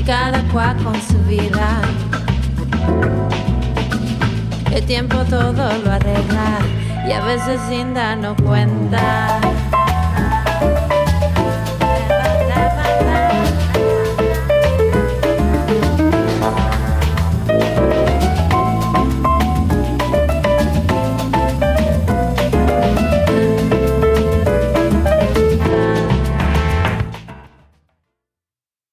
cada cual con su vida. El tiempo todo lo arregla y a veces sin darnos cuenta.